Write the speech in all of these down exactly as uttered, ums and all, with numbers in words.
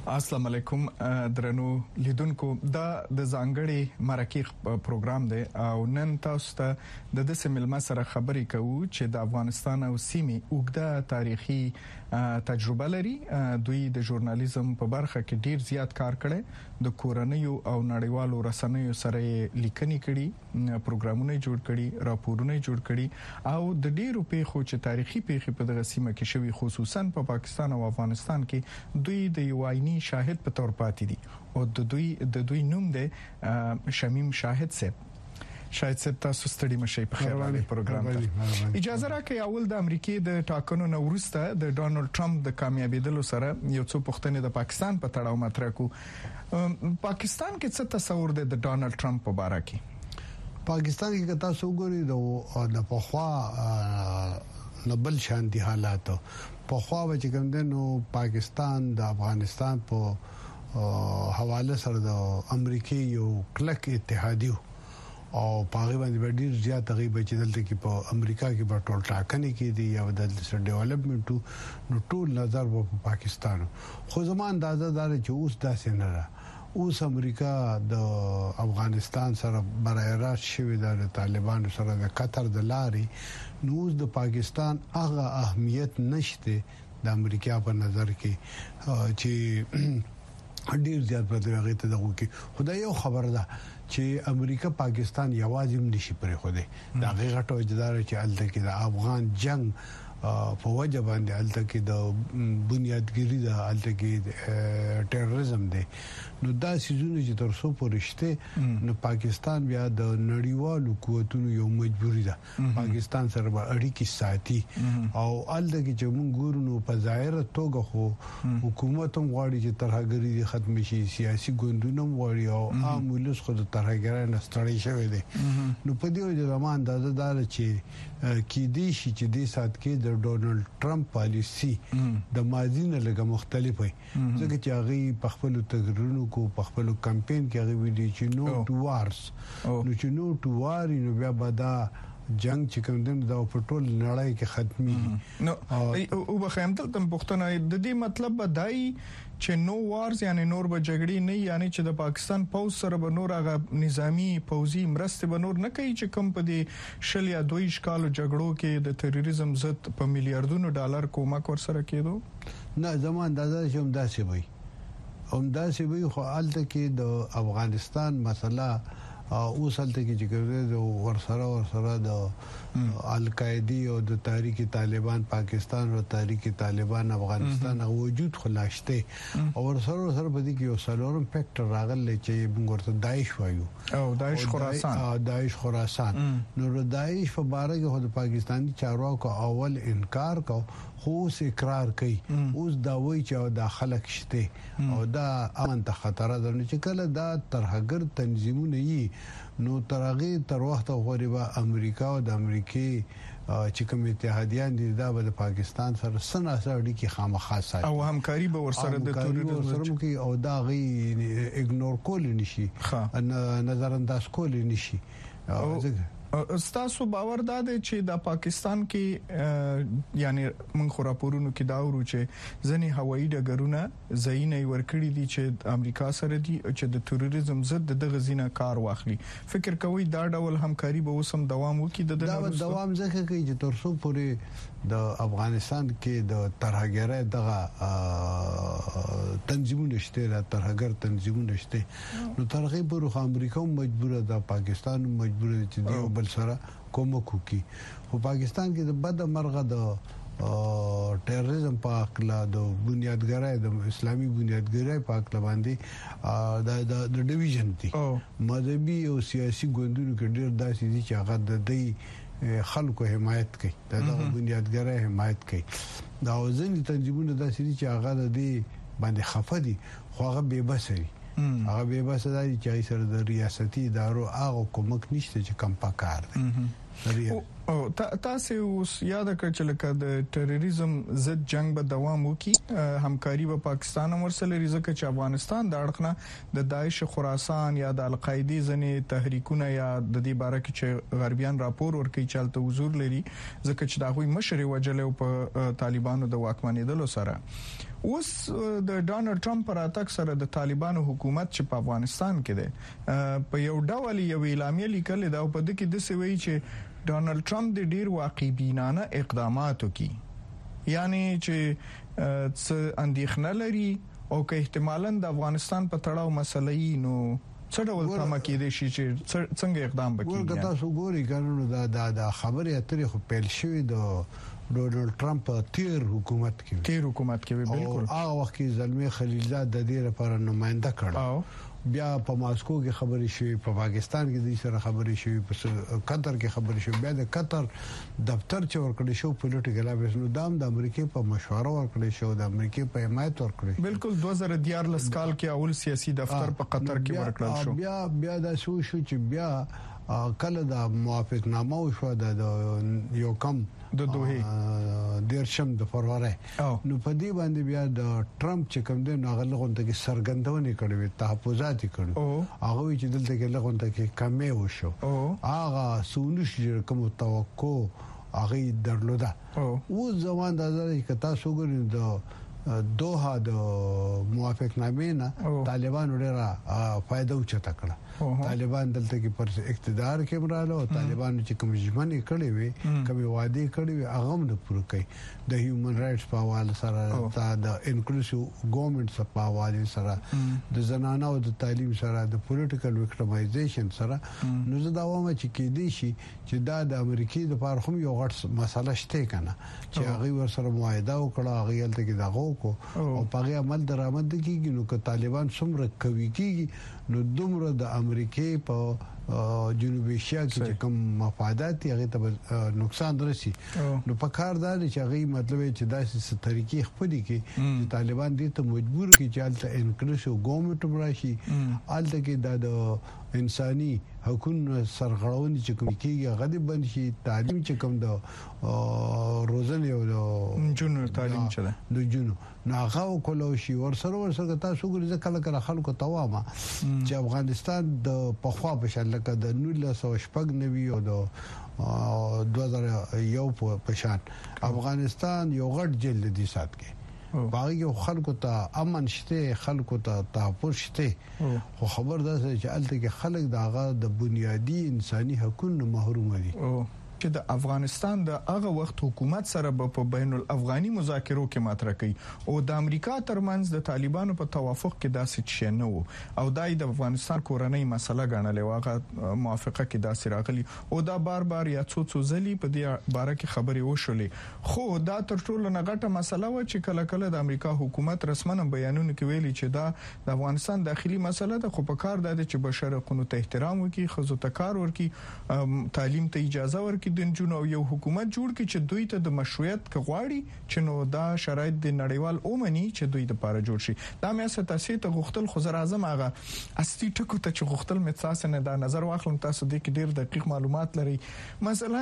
السلام علیکم درنو لیدونکو دا د ځانګړي مرکه پروګرام دی او نن تاسو ته د د سیمل سره خبرې کوو چې د افغانستان او سیمې اوږده تاریخي تجربه لري. دوی د ژورنالیزم په برخه کې ډیر زیات کار کړي، د کورنیو او نړیوالو رسنیو سره لیکنې کړي، پروګرامونه جوړ کړي، راپورونه جوړ کړي او د ډیرو پیښو چې تاریخي پیښې په دغه سیمه کې شوي خصوصا په پاکستان او افغانستان کې دوی د یو عیني شاهد په تور پاتې دي او د دوی د دوی نوم دی شمیم شاهد صاحب. شاهد صاحب تاسو ستړي مشي په خیر راغلی پروګرام ته. اجازه راکړئ اول د امریکای د ټاکنو نو وروسته د ډونالد ټرمپ د کامیابیدلو سره یو څو پوښتنې د پاکستان په تړاو مطرح کو. پاکستان کې څه تصور دی د ډونالد ټرمپ په اړه کې؟ پاکستان کې تاسو وګورئ د پخوا نبل شانتي حالات په خوا و چې کوم دنو پاکستان د افغانستان په حواله سره د امریکای یو کلک اتحادیو او پاغي باندې ډیر زیات غیبه چې دلته کې په امریکا کې په ټول ټاکنې کې دي یا د سر ډیولپمنټ نو ټول نظر په پاکستان خو زموږ اندازه دار چې اوس داسې نه را اوس امریکا د افغانستان سره برای راست شوی د طالبانو سره د قطر د لارې نو د پاکستان هغه اهمیت نشته د امریکا په نظر کې چې ډیر زیات په دغه ته دغه کې خدای یو خبر ده چې امریکا پاکستان یوازې نشي پرې خو دې دا غیرټو اجدار چې الته کې د افغان جنگ په وجه باندې الته کې د بنیادګری د الته کې ټیرریزم دی نو دا سيزونه چې تر څو پرشته نو پاکستان بیا د نړیوالو قوتونو یو مجبوری ده پاکستان سره اړیکې ساتي او الته کې چې موږ ګورو نو په ظاهره توګه خو حکومت هم غواړي چې ترهګری ختم شي، سیاسي ګوندونه هم غواړي او عام ولس خو د ترهګرۍ نه ستړي شوی دي. نو په دې وجه زموږ اندازه دار چې کې دي شي چې د سات کې د ډونالد ټرمپ پالیسی د ماضی نه لږه مختلفه وي ځکه چې هغه په خپل تغیرونو کو په خپل کمپاین کې هغه ویلي چې نو ټو وارز نو چې نو ټو وار نو بیا بدا جنگ چې کوم دنه د پټول لړۍ کې ختمي نو او بخیم دلته پښتنه د دې مطلب بدای چې نو وارز یعنی نور به جګړې نه یعنی چې د پاکستان پوز سره به نور هغه نظامی پوزي مرسته به نور نه کوي چې کوم په دې شل یا دوه اشکالو جګړو کې د تروریزم ضد په میلیارډونو ډالر کومک ورسره کېدو. نه زموږ اندازه چې هم داسې وي هم داسې وي خو الته کې د افغانستان مسله او سلته کې چې ګرځي د ورسره ورسره د القاعده او د تحریک طالبان پاکستان او تحریک طالبان افغانستان او وجود خلاشته او ورسره ورسره په دې کې یو سلورم فیکټر راغلی چې موږ ورته داعش وایو او داعش خراسان او داعش خراسان نو داعش په باره کې د پاکستاني چارواکو اول انکار کو خو اقرار کوي اوس دا وایي چې دا خلک شته او دا امن ته خطر ده چې کله دا ترهګر تنظیمونه یي نو ترغه تر وخت غوړي امریکا او د امریکای چې کوم اتحادیان دي دا د پاکستان سره سنا سره اړیکې خامخا ساتي او همکاري به ورسره د تروریزم سره کې او دا غي اګنور کول نشي نظر انداز کول نشي. استاسو باور داده چې د پاکستان کې یعنی موږ خو راپورونو کې دا ورو چې ځنی هوایي ډګرونه زینې ورکړي دي چې امریکا سره دي چې د تروریزم ضد د غزینه کار واخلي. فکر کوي دا ډول همکاري به وسم دوام وکړي د دا دوام ځکه کوي چې تر څو پورې د افغانستان کې د ترهګرۍ دغه تنظیمونه شته د ترهګر تنظیمونه شته نو ترغیب ورو امریکا مجبوره ده پاکستان مجبوره ده چې دیو بل سره کومک وکړي. خو پاکستان کې د بد مرغه د ټیرریزم په اړه د بنیادګرۍ د اسلامي بنیادګرۍ په اړه باندې د د ډیویژن دي مذهبي او سیاسي ګوندونو کې ډېر داسې دي چې هغه د دې خلکو حمایت کوي دغه بنیادګرۍ حمایت کوي. دا ځینې تنظیمونه داسې دي چې هغه د دې باندې خفه دي خو هغه بے بس دي هغه به بس دای چې سره د ریاستي ادارو هغه کومک نشته چې کم پکار دي. او تاسو اوس یاد کړئ چې لکه د ټیرریزم ضد جنگ به دوام وکړي همکاري په پاکستان ورسره ځکه چې افغانستان د اړخنه د داعش خراسان یا د القاعده ځنې تحریکونه یا د دې باره کې چې غربیان راپور ورکړي چې تلته حضور لري ځکه چې دا غوي مشر وجلې په طالبانو د واکمنېدلو سره اوس د ډانلډ ټرمپ پر اتاک سره د طالبانو حکومت چې په افغانستان کې ده په یو ډول یو اعلامیه لیکل دا په دې کې د سوي چې ډانلډ ټرمپ د ډیر واقعبینانه اقدامات وکړي یعنی چې څه اندېښنه لري او که احتمالاً د افغانستان په تړاو مسلې نو څه ډول تمه کېدې شي چې څنګه اقدام وکړي ورګه تاسو ګوري قانون دا د خبرې اترې خو پیل شوې د ډونلډ ټرمپ تیر حکومت کې تیر حکومت کې بالکل هغه وخت کې زلمي خلیلزاد د دې لپاره نمائنده کړ بیا په ماسکو کې خبرې شوې په پاکستان کې د سره خبرې شوې په قطر کې خبرې شوې بیا د قطر دفتر چې ورکړی شو پولیټیکل افیس نو دام د امریکای په مشوره ورکړی شو د امریکای په حمایت ورکړی بالکل دوه زره دیارلس کال کې اول سیاسي دفتر په قطر کې ورکړل شو بیا بیا د شو شو چې بیا کله د موافقتنامه وشو د یو کم د دوه دیرشم د فروری نو په دې باندې بیا د ټرمپ چې کوم دی نو هغه لغونته کې سرګندونه کړې وي تحفظات کړو هغه چې دلته کې لغونته کې کمې وشو هغه سونش کوم توقع هغه درلوده او ځوان د ځای کتا سوګر د دوه د موافقتنامې نه طالبان ډېر فائدہ اوچته کړه طالبان دلته کې پر اقتدار کې مراله او طالبان چې کوم ژمنې کړې وي کوم وعده کړې وي هغه نه پوره کوي د هیومن رائټس په حواله سره د انکلوسیو ګورنمنت په حواله سره د زنانه او د تعلیم سره د پولیټیکل وکټمایزیشن سره نو زه دا وایم چې کې دي شي چې دا د امریکای د لپاره هم یو غټ مسله شته کنه چې هغه ور سره معاهده وکړه هغه یلته کې دغه او په عمل درآمد کیږي نو که طالبان څومره کوي کیږي نو دومره د امریکای په جنوبي ایشیا کې کوم مفادات هغه ته نقصان درسي نو په کار دا چې هغه مطلب چې داسې طریقې خپل کې طالبان دې ته مجبور کی چې الته انکلوسیو ګورنمنت راشي الته کې د انساني حقوقو سرغړونې چې کوم کیږي غدي بند شي تعلیم چې کوم د روزنه او جنو تعلیم چره د جنو ناغه کولو شي ورسره ورسره تاسو ګورئ کله کله خلکو توامه چې افغانستان د پخوا په شان لکه د نولس سو شپږ نوي او د دوه زره یو په شان افغانستان یو غټ جیل دي سات کې باغي خلکو ته امن شته خلکو ته تحفظ شته خو خبر ده چې الته کې خلک داغه د بنیادی انساني حقوقو محروم دي چې د افغانستان د هغه وخت حکومت سره په بین الافغاني مذاکرو کې مطرح کړي او د امریکا ترمنځ د طالبانو په توافق کې داسې شي نه وو او دای د افغانستان کورنۍ مسله ګڼلې واغه موافقه کې داسې راغلي او دا بار بار یا څو څو ځلې په دې باره کې خبرې وشولې خو دا تر ټولو نغټه مسله و چې کله کله د امریکا حکومت رسمن بیانونه کې ویلي چې دا د افغانستان داخلي مسله ده خو په کار ده چې بشر حقوقو ته احترام وکړي خزو ته کار ورکړي تعلیم ته اجازه ورکړي د جنو یو حکومت جوړ کړي چې دوی ته د مشروعیت کغواړي چې نو دا شرایط د نړیوال اومني چې دوی د لپاره جوړ شي دا مې ستاسو ته غوښتل خو زر اعظم هغه اصلي ټکو ته چې غوښتل مې تاسو نه دا نظر واخلم تاسو د کې ډیر دقیق معلومات لري مثلا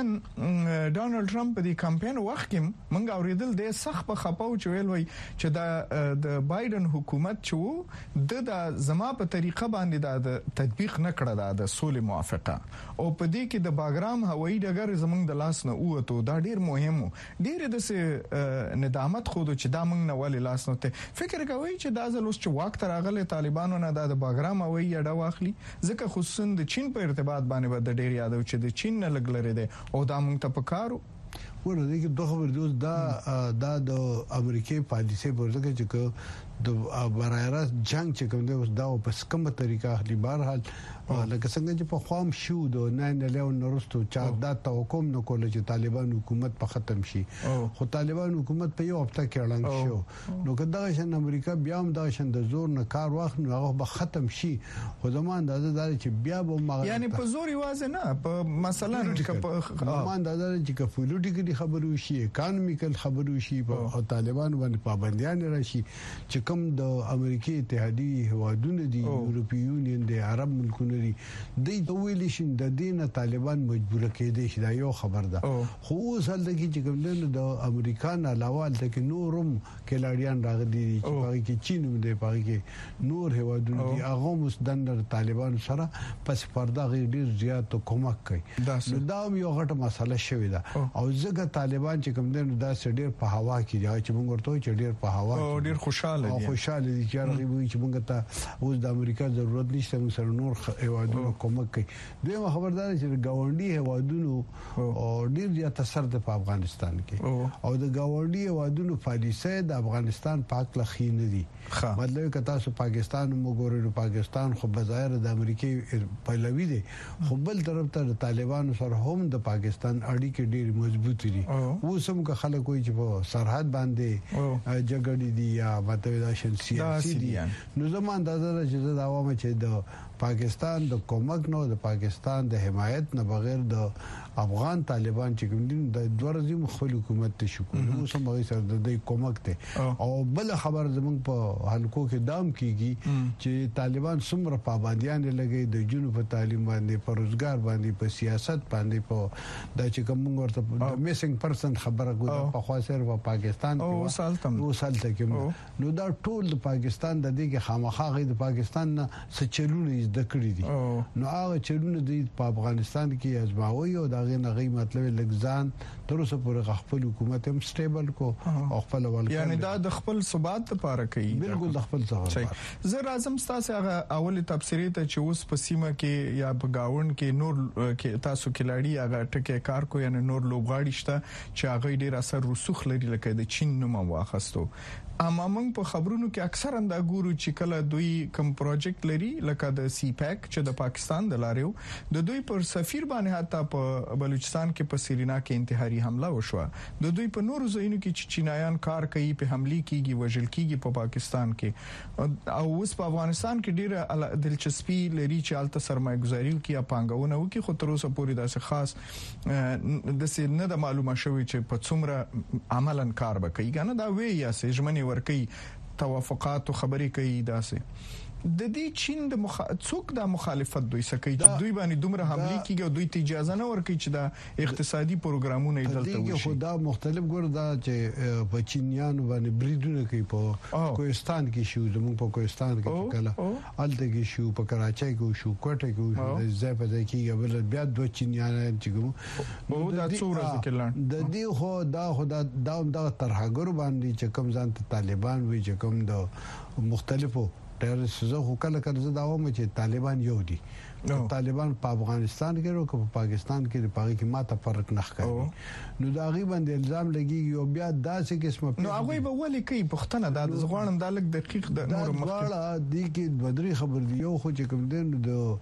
ډانلډ ټرمپ په دې کمپاین وخت کې منګ اوریدل د سخت په خپاو چې ویل وای چې دا د بایدن حکومت چې د د زما په طریقه باندې د تطبیق نه کړه د سولې موافقه او په دې کې د باګرام هوایي ډګر زمونږ د لاس نه اوته دا ډیر مهم ډیر د سه ندامت خو چې دا موږ نه ولې لاس نه ته فکر کوي چې دا ځل اوس چې وخت راغله طالبانو نه د باګرام هوایي اډه واخلي ځکه خصوصا د چین په ارتباط باندې د ډیر یادو چې د چین نه لګلره ده او دا موږ ته پکارو ورته کې دوه خبر دوست دا دا د امریکای پالیسي ورته چې د برایراس جنگ چې کوم دی دا په کومه طریقه اخلي بهرحال لکه څنګه چې په خوام شو د ناین الیون نورستو چا دا توقع نه کول چې طالبان حکومت په ختم شي خو طالبان حکومت په یو هفته کې اعلان شو نو کدا شن امریکا بیا هم دا شن د زور نه کار واخلي هغه به ختم شي خو زموږ اندازه دا چې بیا به یعنی په زور یوازې نه په مثلا زموږ اندازه چې په پولیټیکلی مالی خبرو شي اکانومیکل خبرو شي او طالبان باندې پابندیان راشي چې کوم د امریکای اتحادیه هوادونه دي یورپی یونین د عرب ملکونو دي د ویل شي د دینه طالبان مجبور کېدي شي دا یو خبر ده خو اوس هلته کې چې کوم د امریکا نه علاوه د نورم کلاډیان راغلي چې پاره کې چین هم دی پاره کې نور هوادونه دي هغه مستندر طالبان سره پس پرده ډیر زیات کومک کوي نو دا یو غټه مسله شوې ده او ځکه طالبان چې کوم دین دا ډیر په هوا کې دی چې موږ ورته چې ډیر په هوا کې ډیر خوشاله دي خوشاله دي چې راغلي چې موږ ته اوس د امریکا ضرورت نشته موږ سره نور هوادونو کومک کوي دوی خبردار چې ګاونډي هوادونو او ډیر زیات اثر د افغانستان کې او د ګاونډي هوادونو پالیسي د افغانستان پاک لخي نه دي مطلب کته سو پاکستان وګورئ پاکستان خو بظاهر د امریکای پهلوي دي خو بل طرف ته طالبان سره هم د پاکستان اړیکې ډېر مضبوط دي اوس هم که خلک کوئی چې په سرحد باندې جګړې دي یا ماته دا سیاسي دي نو زموږ اندازه ده چې دا عوامه چې د پاکستان د کومک نو د پاکستان د حمایت نه بغیر د افغان طالبان چې کوم دي د دورزي مخالف حکومت ته شو نو سم هغه سره د دې کومک ته او بل خبر زموږ په حلقو کې دام کیږي چې طالبان څومره پابندیان لګي د جنوب په تعلیم باندې په روزګار باندې په سیاست باندې په د چې کوم ورته د میسنګ پرسن خبره کوي په خاصه په پاکستان کې او سالتم او سالته کې نو دا ټول د پاکستان د دې کې خامخا د پاکستان نه سچلونه د کړی دي نو هغه چلونه د افغانستان کې ازماوي او دا غي نه غي مطلب لګزان تر اوسه پورې خپل حکومت هم سټیبل کو او خپل ول یعنی دا د خپل ثبات لپاره کوي بالکل د خپل څه زه راځم تاسو هغه اول تفسیری ته چې اوس په سیمه کې یا په گاوند کې نور کې تاسو کلاړی هغه ټکي کار کوي یعنی نور لوبغاړي شته چې هغه ډیر اثر رسوخ لري لکه د چین نوم واخستو اما موږ په خبرونو کې اکثر انده ګورو چې کله دوی کوم پروجیکټ لري لکه د سی پیک چې د پاکستان د لاریو د دوی پر سفیر باندې حتی په بلوچستان کې په سرینا کې انتحاري حمله وشوه د دوی په نورو ځایونو کې چې چینایان کار کوي په حمله کېږي وژل کېږي په پاکستان کې او اوس په افغانستان کې ډیره دلچسپي لري چې الته سرمایه‌ګزاري وکړي یا پانګونه وکړي خو تر اوسه پورې داسې خاص د څه نه د معلومه شوی چې په څومره عملاً کار وکړي کنه دا وی یا سې ژمنې ورکي توافقات او خبرې کوي داسې د دې چین د مخ... څوک د مخالفت دوی سکی چې دوی باندې دومره حمله کوي او دوی ته اجازه نه ورکړي چې دا اقتصادي پروګرامونه دلته وشي خو دا مختلف ګور دا چې په چینیانو باندې بریدونه کوي په کوهستان کې شو زموږ په کوهستان کې کله الته کې شو په کراچۍ کې شو کوټه کې شو ځای په ځای کې بل بیا دوه چینیان چې کوم او دا څوره ځکه د دې خو دا خو دا دا ترهګر باندې چې کوم ځان ته طالبان وي چې کوم د مختلفو ټیرریست زه خو کله کله زه دا وایم چې طالبان یو دي طالبان په افغانستان کې او په پاکستان کې د پاګي کې ماته فرق نه ښکاري نو دا غي باندې الزام لګي او بیا داسې قسمه نو هغه به ولې کوي پښتنه د زغوانم د لک دقیق د نور مخکې دي کې بدري خبر دی یو خو چې کوم دین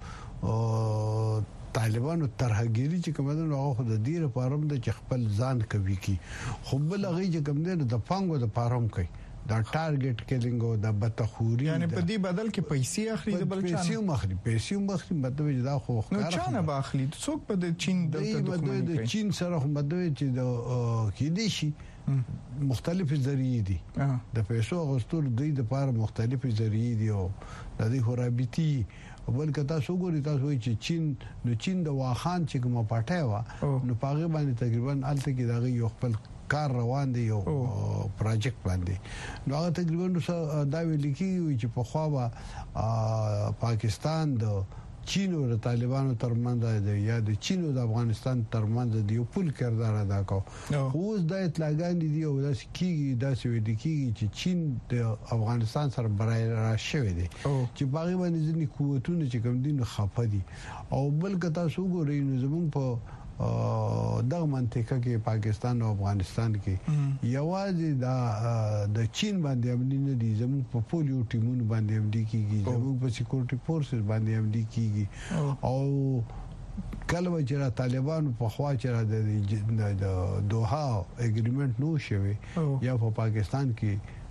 د طالبانو ترهګيري چې کوم دین هغه خو د دې لپاره د خپل ځان کوي کی خو بل غي چې کوم دین د پانګو د پاروم کوي دا ټارګټ کیلینګ او د بتخوري یعنی په دې بدل کې پیسې اخلي د بل چا پیسې مخري پیسې مخري مطلب دا خو نو چا نه باخلي څوک په د چین دلته دښمنۍ د چین سره هم مدوي چې د کې دي شي مختلف ذریعہ دي د پیسو غوښتل د دې لپاره مختلف ذریعہ دي او د دې خرابتي بل کته سو ګوري تاسو چې چین نو چین د واخان چې کومه پټه و نو پاغه باندې تقریبا الته کې دا یو خپل کار روان دی یو پروجیکټ باندې نو هغه تقریبا دا ویل کیږي چې په خوا پاکستان د چین او طالبانو ترمنځ د یا د چین او د افغانستان ترمنځ د یو پل کردار ادا کو اوس د اطلاعات دي او د کیږي د سوي د کیږي چې چین د افغانستان سره برای را شوی دی چې باغی باندې ځنی قوتونه چې کوم دي خپه دي او بل کتا سو ګورې نو زمونږ په دغه منطقه کې پاکستان او افغانستان کې یوازې دا د چین باندې امنیت نه دي زموږ په پولیو ټیمونو باندې امنیت کیږي زموږ په سکیورټي فورسز باندې امنیت کیږي او کله چې طالبان په خوا چې د دوحه اګریمنت نو شوی یا په پاکستان کې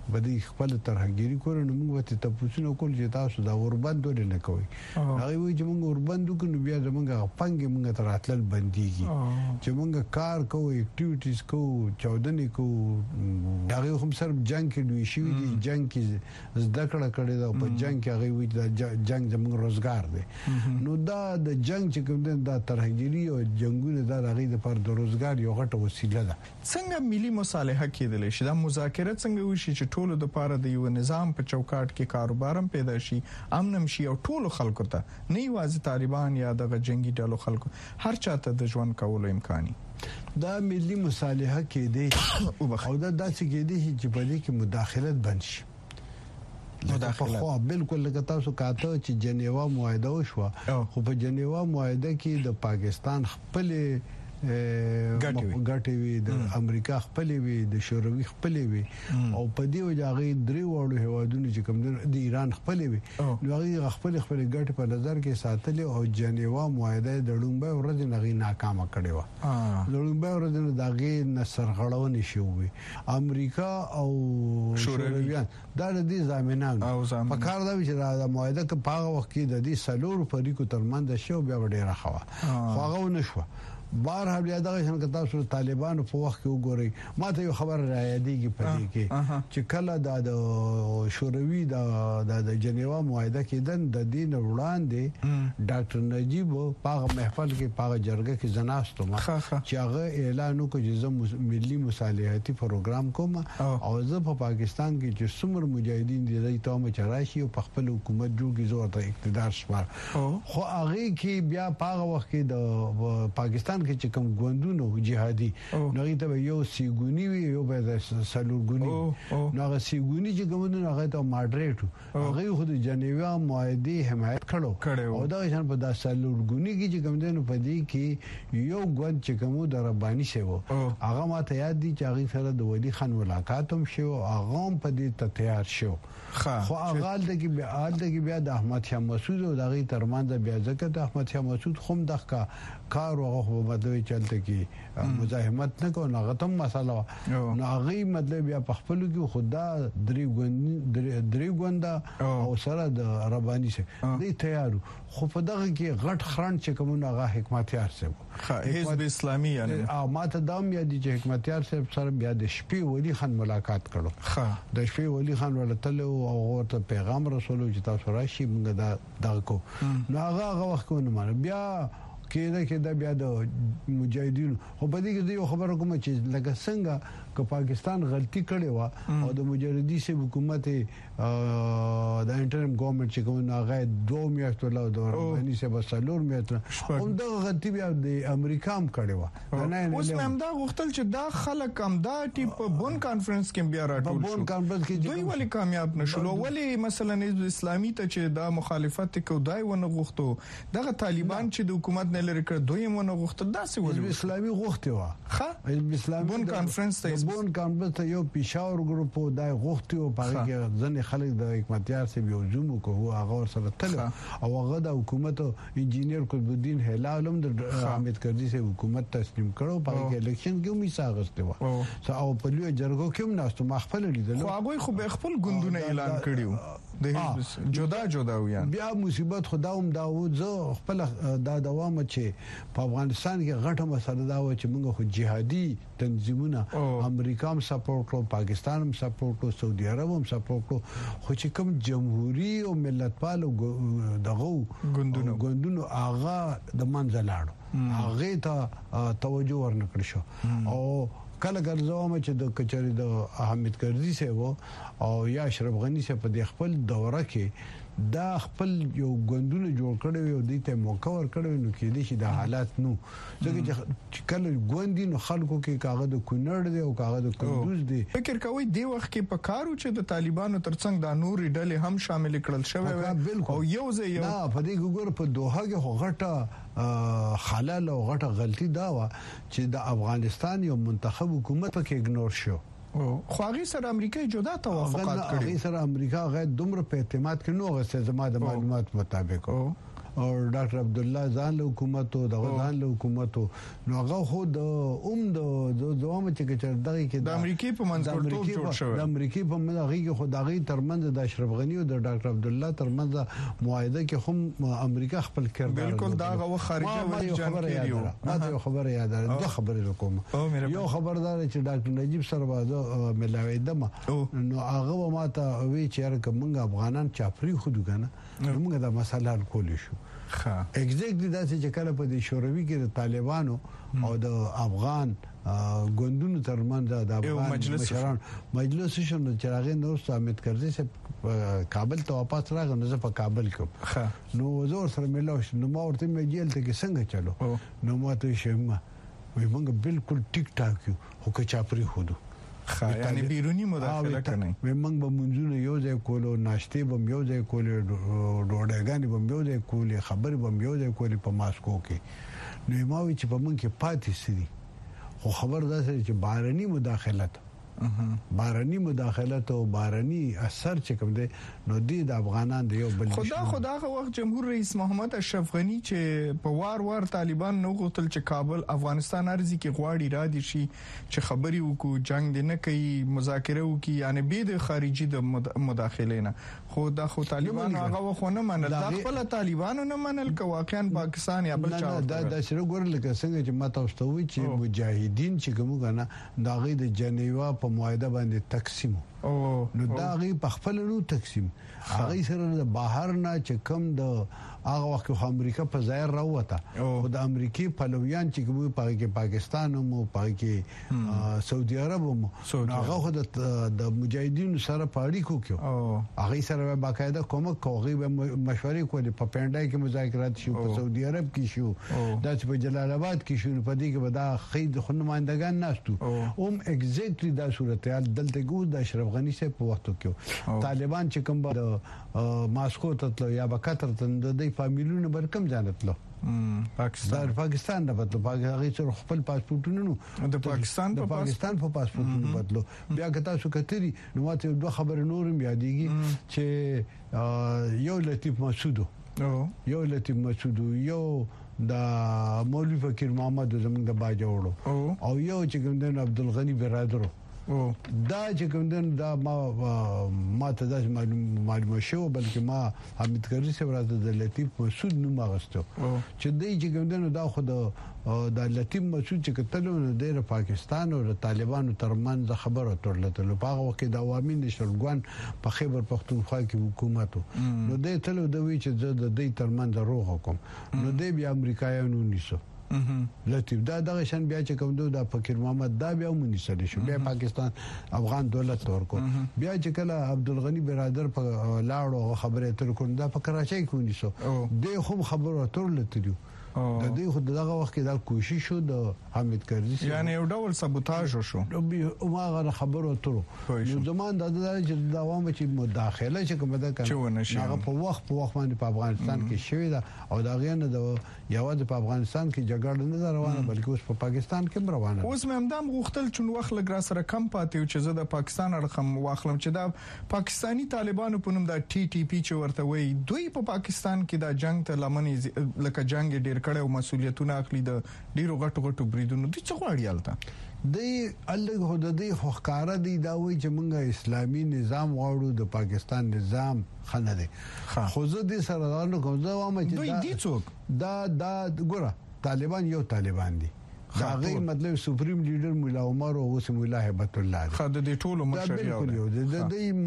بدی خپل ترهګيري کول نو موږ ته تاسو نو کول چې تاسو دا اوربند ولې نه کوي هغه وی چې موږ اوربند وکړو بیا زمونږ پنګ موږ تر اتل بنديږي چې موږ کار کوو اکټیویټیز کوو چودنې کوو هغه هم سره جنگ کې دوی شي دي جنگ کې زده کړه کړې ده په جنگ کې هغه وی دا جنگ زموږ روزګار دی نو دا د جنگ چې کوم دا ترهګيري او جنگونه دا هغه د پر د روزګار یو غټه وسیله ده څنګه ملي مصالحه کېدل شي دا مذاکره څنګه وشي چې ټولو د پاره د یو نظام په چوکاټ کې کاروبارم پیدا شي امن شي او ټولو خلکو ته نه یوازې طالبان یا د جنگي ډلو خلکو هر چاته د ژوند کولو امکاني دا ملي مصالحه کېدی او دا داسې کېدی چې په دې کې مداخلت بند شي مداخله خو بالکل لکه تاسو کاته چې جنیوا معاهده وشو خو په جنیوا معاهده کې د پاکستان خپل ګټي وي د امریکا خپل وي د شوروي خپل وي او په دې وجه درې وړو هوادونو چې کوم د ایران خپل وي نو هغه خپل خپل ګټ په نظر کې ساتل او جنیوا معاهده د لومبه ورځ نه ناکامه کړې و لومبه ورځ نه داغه نسرغړونه شوې امریکا او شورویان دا د دې ضامنان په کار دا چې دا معاهده کې پاغه وخت کې د دې سلور فریقو ترمنځ شو بیا ډیره خوا خو هغه نشو بار هم یادغه څنګه تاسو طالبانو په وخت کې وګورئ ماته یو خبر را یادېږي په دې کې چې کله د شوروي د د جنیوا معاهده کې د دین وړاندې ډاکټر نجیب په محفل کې په جرګه کې زناستو ما چې هغه اعلان وکړ چې زه ملي مصالحتي پروګرام کوم او زه په پاکستان کې چې څومره مجاهدین دي دوی ته مچراشي او په خپل حکومت جوړي زور ته اقتدار شمار خو هغه کې بیا په وخت کې د پاکستان کې چې کوم ګوندونو جهادي نو ته یو سیګونی وی یو به سلورګونی نو هغه سیګونی چې ګوندونو هغه ته ماډریټ هغه خو د جنیوا معاهده حمایت کړو او دا شان په داسې سلورګونی کې چې ګوندونو په دې کې یو ګوند چې کومو د رباني شوی هغه ماته یاد دي چې هغه سره د ولی خان ملاقات هم شو هغه په دې ته تیار شو خو هغه د کې بیا د کې بیا د احمد شاه مسعود او دغه ترمنځ بیا ځکه د احمد شاه مسعود خوم دغه کار هغه بدوي چلته کې مزاحمت نه کوي هغه تم مساله نو هغه مطلب بیا په خپل کې خدا درې ګوند درې ګوند او سره د رباني سره دې تیارو خو په دغه کې غټ خران چې کوم هغه حکمتیار سره حزب اسلامي یعنی او ماته دام یادي چې حکمتیار سره بیا د شپې ولی خان ملاقات کړو د شپې ولی خان ولته او ورته پیغام رسول چې تاسو راشي موږ دا دغه کو نو هغه هغه وخت کو نه بیا کېده کېده بیا د مجاهدینو خو په دې کې یو خبره کوم چې لکه څنګه که پاکستان غلطي کړې و او د مجاهدي سي حکومت د انټرم ګورنمنت چې کوم هغه دوه میاشتې له دوراني سه بسلور میاشتې هم د غلطي بیا د امریکا هم کړې و نه اوس هم دا غوښتل چې دا خلک هم دا ټیپ بون کانفرنس کې بیا راټول شو بون کانفرنس کې دوی ولی کامیاب نشول ولی مثلا حزب اسلامي ته چې دا مخالفت کوي دای ونه غوښتو دغه طالبان چې د حکومت نه لري کړ دوی ونه غوښتل دا څه ولی اسلامي غوښتي و ښه حزب اسلامي بون کانفرنس ته بون کانفرنس ته یو پېښور ګروپ دای غوښتي او په هغه ځنې خلک د حکمتیار سره یو زوم کوو هغه سره تل او هغه د حکومت انجینیر قطب الدین هلال هم د حامد کرزي سره حکومت تسلیم کړو په الیکشن کې هم ساغسته و او په لوی جرګو کې هم ناستو مخفل لیدل خو هغه خو به خپل ګوندونه اعلان کړیو د حزب جدا جدا ویان بیا مصیبت خدا هم دا و زه خپل دا دوام چې په افغانستان کې غټه مسله دا و چې موږ خو جهادي تنظیمونه امریکا هم سپورټ کړو پاکستان هم سپورټ کړو سعودي عرب هم سپورټ کړو خو چې کوم جمهوریت او ملتپال دغه ګوندونو ګوندونو هغه د منځ لاړو هغه ته توجه ورنکړ شو او کله ګرځوم چې د کچري د حامد کرزي سره او یا اشرف غنی سره په خپل دوره کې دا خپل یو غوندونه جوړ کړو یو د ته موقع ور کړو نو کې دي چې د حالات نو ځکه چې کله غوندي نو خلکو کې کاغذ د کونړ دی او کاغذ د کندوز دی فکر کوي دی وخت کې په کارو چې د طالبانو ترڅنګ د نوري ډلې هم شامل کړل شوی او یو ځای یو نه په دې ګور په دوحه کې غټه خلل او غټه غلطي دا و چې د افغانستان یو منتخب حکومت پکې اګنور شو خو هغه سره امریکا جدا توافقات کړی هغه سره امریکا غیر دومره په اعتماد کې نو غسه زما د معلومات مطابق او ډاکټر عبد الله ځان له حکومت او د ځان له حکومت نو هغه خو د اوم د دوامه چې دغه کې د امریکای په منځګړیتوب جوړ شو د امریکای په منځغي کې خدایي ترمنځ د اشرف غنی او د ډاکټر عبد الله ترمنځ معاهده کې هم امریکا خپل کړ بالکل دا غو خارجه وزیر کېریو ما ته خبره یاد ده دوه خبرې کوم یو خبردار چې ډاکټر نجیب سربازو ملاوي دمه نو هغه ما ته وی چې موږ افغانان چاپری خودو کنه موږ دا مسله حل کول شو ها اګزیکټلی دا چې کله په دې شوروي کې د طالبانو او د افغان ګوندونو ترمنځ د افغان مشران مجلس شنو چې هغه نور حامد کرزي چې کابل ته واپس راغی نو زه په کابل کې نو زور سره ملاو شو نو ما ورته مې جیل ته کې څنګه چلو نو ما ته شمه وي موږ بالکل ټیک ټاک یو خو که چاپری خودو یعنی بیرونی مداخله کوي موږ به منځونه یو ځای کولو ناشته به یو ځای کولو ډوډۍ به یو ځای کولې خبرې به یو ځای کولې په ماسکو کې نو ما وی چې په موږ کې پاتې سړي خو خبر ده چې بهرني مداخلت بهرني مداخلت او بهرني اثر چې کوم دی نو د افغانان دی یو بل خدا خدا وخت جمهور رئیس محمد اشرف غنی چې په وار وار طالبان نو غوښتل چې کابل افغانستان ارزي کې غواړي را دي شي چې خبري وکړو جنگ نه کوي مذاکره وکړي یعنی به د خارجي د مداخله نه خو دا خو طالبان هغه وخونه منل دا خپل طالبانو نه منل که واقعا پاکستان یا بل چا دا د شرو ګورل کې څنګه چې ماته واستوي چې مجاهدین چې کوم غنه دا غي د جنیوا په معاهده باندې تقسیم او نو دا غي په خپل نو تقسیم هغه سره د بهر نه چې کم د هغه وخت امریکا په ظاهر راوته او د امریکای پلویان چې کوم په کې پاکستان او په کې سعودي عرب مو هغه خو د مجاهدینو سره پاړی کوکو هغه سره باقاعده کومک کوي مشورې کولې په پندای کې مذاکرات شو په سعودي عرب کې شو د په جلال آباد کې شو په دې کې به دا خید خنمایندگان ناشتو اوم اگزیکټلی دا صورتحال دلته ګو د اشرف غنی سره په وخت کې طالبان چې کوم د ماسکو ته یا بکاتر ته د فامیلونو برکم ځانتلو پاکستان پاکستان د بدلو پاکستان سره خپل پاسپورتونه نو د پاکستان په پاکستان په پاسپورتونو بدلو بیا که تاسو کتري نو ماته دوه خبر نورم یادېږي چې یو لطیف مسعود یو لطیف مسعود یو دا مولوی فقیر محمد زمونږ د باجوړو او یو چې کوم د عبدالغنی برادرو دا چې کوم دا ما ما ته د معلومه شو بلکې ما حمید کرزي سره راته د لطیف مسعود نوم غوښتو چې دای چې کوم دا خو د لطیف مسعود چې کتلو د پاکستان او طالبانو ترمنځ خبره ترلته په هغه وخت د عوامي نشلګون په خیبر پختونخوا کې حکومت نو د تلو د وی چې د دې ترمنځ روغ حکم نو د بیا امریکایانو نیسو لطیف دا دغه شان بیا چې کوم د فقیر محمد دا بیا مونږ شو بیا پاکستان افغان دولت ورکو بیا چې کله عبدالغنی برادر په لاړو خبره تر کوم دا په کراچۍ کې ونیسو د خو خبرو ترلته دی د دې خو دغه وخت کې دا کوشش شو د حمید کرزي یعنی یو ډول سابوتاژ شو او ما خبرو ترو نو زمان د د دوام چې مداخله چې کومه ده هغه په وخت په وخت باندې په افغانستان کې شوې ده او دا غیر د یوازې په افغانستان کې جګړه نه روانه بلکې اوس په پاکستان کې روانه اوس مې همدام غوښتل چې وخت لګرا سره کم پاتې چې زه د پاکستان رقم واخلم چې دا پاکستانی طالبانو په نوم د ټي ټي پی چې ورته وي دوی په پاکستان کې دا جنگ ته لمنې لکه جنگ ډیر کړه او مسولیتونه اخلي د ډیرو غټو غټو بریدونو د څه غواړي الته د الله هددي خوخاره دي دا وی چې موږ اسلامي نظام غواړو د پاکستان نظام خنه دي خو زه دې سره نه کوم زه وایم چې دوی دي څوک دا دا ګوره طالبان یو طالبان دي دا غي مطلب سپریم لیډر مولا عمر او اوس مولا هبت الله خو د دې ټولو مشر یو دی د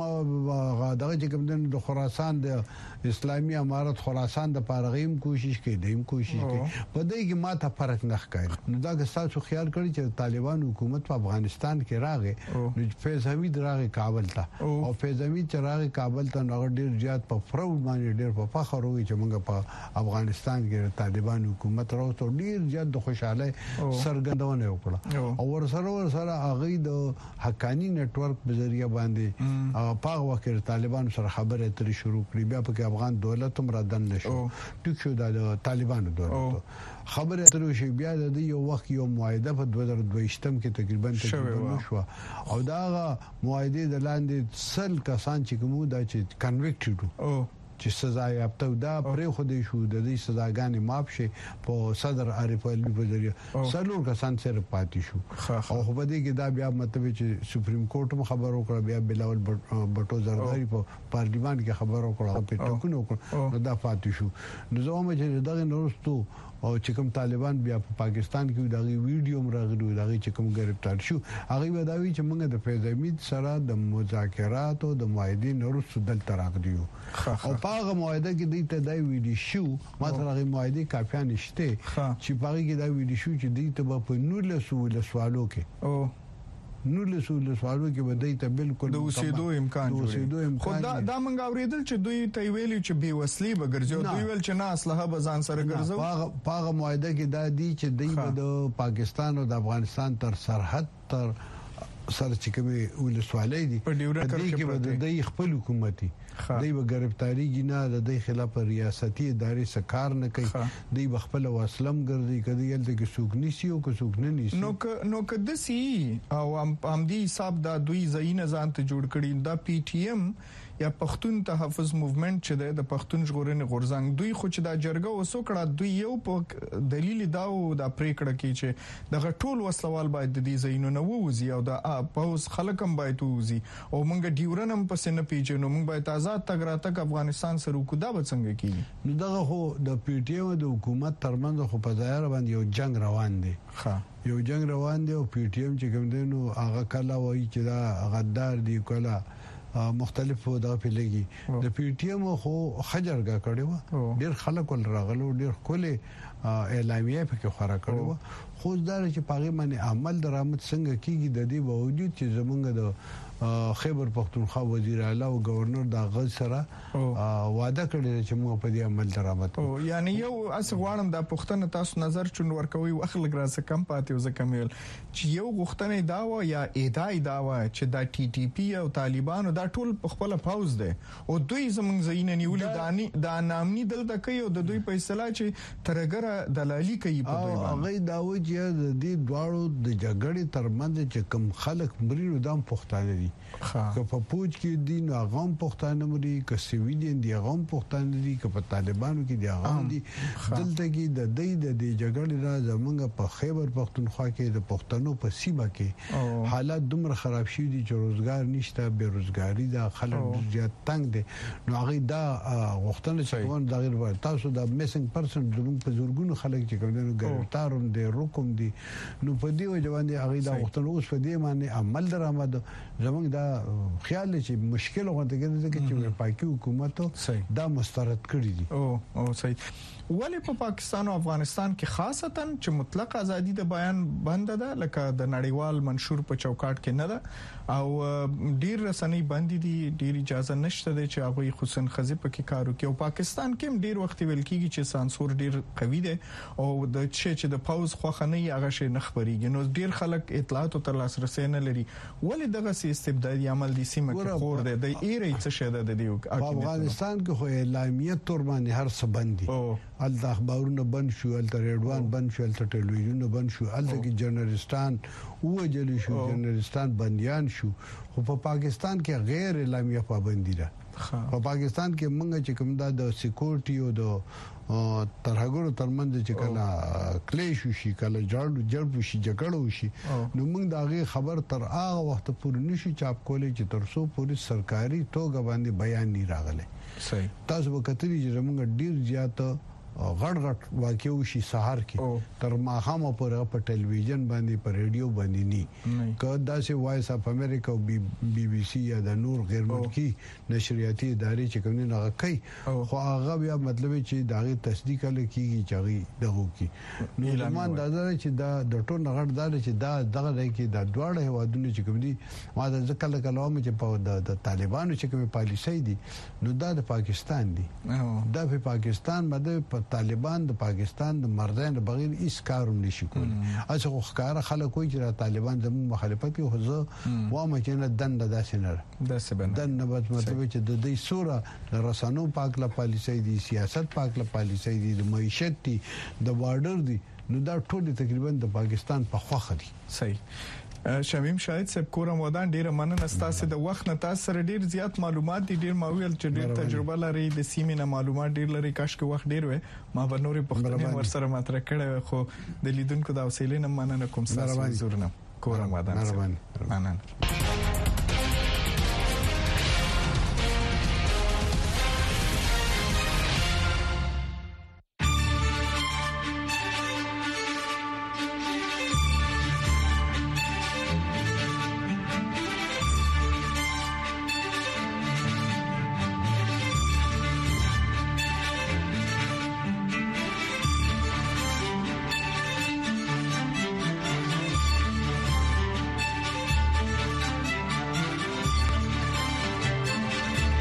دې دغه چې کوم د خراسان د اسلامي امارت خراسان د پارغیم کوشش کوي دیم کوشش کوي په دې کې ماته فرق نه ښکاري نو دا که تاسو خیال کړی چې طالبان حکومت په افغانستان کې راغی نو فیض حمید راغی کابل ته او فیض حمید چې راغی کابل ته نو ډیر زیات په فراود باندې ډیر په فخر وي چې موږ په افغانستان کې طالبان حکومت راوستو ډیر زیات د خوشاله سرګندونه وکړه او ورسره ورسره هغه د حقانی نت ورک په ذریعہ باندې په وخت طالبان سره خبره تر شروع کړې بیا په افغان دولت هم را دن نشو ټیک شو د طالبانو دولت خبره تر شي بیا د یو وخت یو معاهده په دوه زره دوه کې تقریبا تقریبا شو او دا معاهده د لاندې سل کسان چې کوم دا چې کنویکټډ چې سزا یافته دا پرې خو دې شو د دې سزاګانې معاف شي په صدر عارف علوي په ذریعہ څلور کسان سره پاتې شو او خو به دې کې دا بیا مطلب چې سپریم کورټ هم خبر وکړه بیا بلاول بټو زرداری په پارلیمان کې خبر وکړه په ټکو نو دا پاتې شو نو زه هم چې دغه نورستو او چې کوم طالبان بیا په پاکستان کې دغه ویډیو مرغلو دغه چې کوم گرفتار شو هغه وداوی چې موږ د فیض حمید سره د مذاکرات او د معاهدې نورستو دل تراغلیو او هغه معاهده کې د ته د ویډیو شو مثلا هغه معاهده کافي نشته چې هغه کې دا ویډیو شو چې د ته په نور له سوالو کې او نور له سوالو کې بدای ته بالکل د اوسېدو امکان جوړي خو دا د منګ اوریدل چې دوی ته ویلي چې بي وسلې به ګرځي دوی ویل چې نه اسلحه به ځان سره ګرځو هغه هغه معاهده کې دا دی چې دوی د پاکستان او د افغانستان تر سرحد تر سره چې کومي ولسوالۍ دي په ډیورا کې د خپل حکومتي دوی به گرفتاری جنا د دې خلاف ریاستي ادارې سکار نه کوي دوی بخپل واسلم ګرځي کدی یلته کې سوق نيسي او کو سوق نه نيسي نو ک نو کد سي او ام دي حساب دا دوی زین ځان ته جوړ کړي دا پی ټی ایم یا پښتون تحفظ موومېنټ چې د پښتون ژغورنې غورځنګ دوی خو چې دا جرګه وسوکړه دوی یو په دلیل دا او دا پریکړه کوي چې د غټول وسلوال باید د دې زینونو ووزي او د پاوز خلکم باید ووزي او مونږ ډیورنم پس نه پیژنو مونږ باید آزاد تګ راتګ افغانستان سره کو دا څنګه کیږي نو دغه خو د پی ټی ایم د حکومت ترمنځ خو په ظاهر باندې یو جنگ روان دی ها یو جنگ روان دی او پی ټی ایم چې کوم دی نو هغه کله وایي چې دا غدار دی کله مختلفو د پیلګي د پی ټی ایم خو خجرګه کړو ډیر خلک ول راغلو ډیر کله اعلامیه په خورا کړو خو دا چې پاغي باندې عمل درآمد څنګه کیږي د دې باوجود چې زمونږ د خیبر پختونخوا وزیر اعلی او گورنر دا غږ سره وعده کړی چې موږ په دې عمل درآمد او یعنی یو اس غواړم د پښتنه تاسو نظر چون ورکوي واخل ګراسه کم پاتې او زکمیل چې یو غوښتنه دا و یا ادعای دا و چې د ټي ټي پی او طالبانو دا ټول خپل پاوز دي او دوی زمونږ زین نیولې دانی د نامني دلته کوي او د دوی په اصطلاح چې ترګره دلالي کوي په دوی باندې هغه دا و چې د دې دواړو د جګړې ترمنځ چې کم خلک مریو دام پښتانه دي که په پوج کې دین اغام پښتانه مري که سیویلین دی اغام پښتانه دي که په طالبانو کې دی اغام دي دلته کې د دې د جګړې را زمونږ په خیبر پختونخوا کې د پښتنو په سیمه کې حالات دومره خراب شي دي چې روزګار نشته بیروزګاری دا خلک زیات تنگ دي نو هغه دا غوښتنه چې کوم د غیر تاسو د میسنګ پرسن زمونږ په زورګونو خلک چې کوم نه ګرفتاروم دي روکوم دي نو په دې وجه باندې هغه دا غوښتنه اوس په دې باندې عمل درآمد زمونږ دا خیال چې مشکل غوته کېږي چې پاکي حکومت دا مسترد کړی دي او او صحیح ولې په پاکستان او افغانستان کې خاصتا چې مطلق ازادي د بیان بند ده لکه د نړیوال منشور په چوکاټ کې نه ده او ډیر رسنۍ بند دي ډیر اجازه نشته ده چې هغه خصوصا خزي په کار کوي او پاکستان کې ډیر وخت ویل کیږي چې سانسور ډیر قوي ده او د چې د پاوز خوخه نه هغه شي نه خبريږي نو ډیر خلک اطلاعات او تر لاسرسي نه لري ولې دغه سي استبدادي عمل دي سیمه کې خور ده د ایري څه شه ده د افغانستان کې خو اعلامیه تور باندې هر څه بندي ال د اخبارونو بند شو ال ریډوان بند شو ال ټلویزیون بند شو ال کې جرنالستان او جلی شو جرنالستان بنديان شو خو په پاکستان کې غیر اعلامیه پابندي ده په پاکستان کې موږ چې کوم د سکیورټي او د ترهګرو ترمنځ چې کله کلیش شي کله جړ جړ شي جګړه شي نو موږ دا غي خبر تر هغه وخت پورې نشو چاپ کولای چې تر څو پوری سرکاري توګه باندې بیان نه راغلی صحیح تاسو وکړئ چې موږ ډیر زیات غړ غړ واقعو شي سحر کې تر ماخامه پر په ټلویزیون باندې پر ریډیو باندې نه کدا سي وایس اف امریکا او بي بي سي یا د نور غیر ملکی نشریاتي ادارې چې کوم نه کوي خو هغه بیا مطلب چې داغه تصدیق کیږي چې دغه کی نو زمون د نظر چې دا د ټول غړ دار چې دا دغه کې د دواړه هوادونو چې کوم دي ما د ځکه کلام چې په د طالبانو چې کوم پالیسي دي نو دا د پاکستان دي دا په پاکستان باندې طالبان د پاکستان د مرزان بغیر هیڅ کاروم نشي کولی اڅه خو ښکارا خلک کوي چې طالبان د مخالفت کوي خو زه وامه چې نه دند داسې نه داسې بنه دند بس مطلب چې د دې سوره د رسانو پاکله پالیسي دي سیاست پاکله پالیسي دي د معیشت دي د بارډر دي نو دا ټول تقریبا د پاکستان په خوخه دي صحیح شمیم شاهد صاحب کورم ودان ډیره مننه ستاسو د وخت نه تاسو سره ډیر زیات معلومات دي ډیر ماویل چې ډیر تجربه لري د سیمې نه معلومات ډیر لري کاش کې وخت ډیر وي ما به نورې پښتنې ورسره مطرح کړې خو د لیدونکو د حوصله نه مننه کوم ستاسو زور نه کورم ودان مننه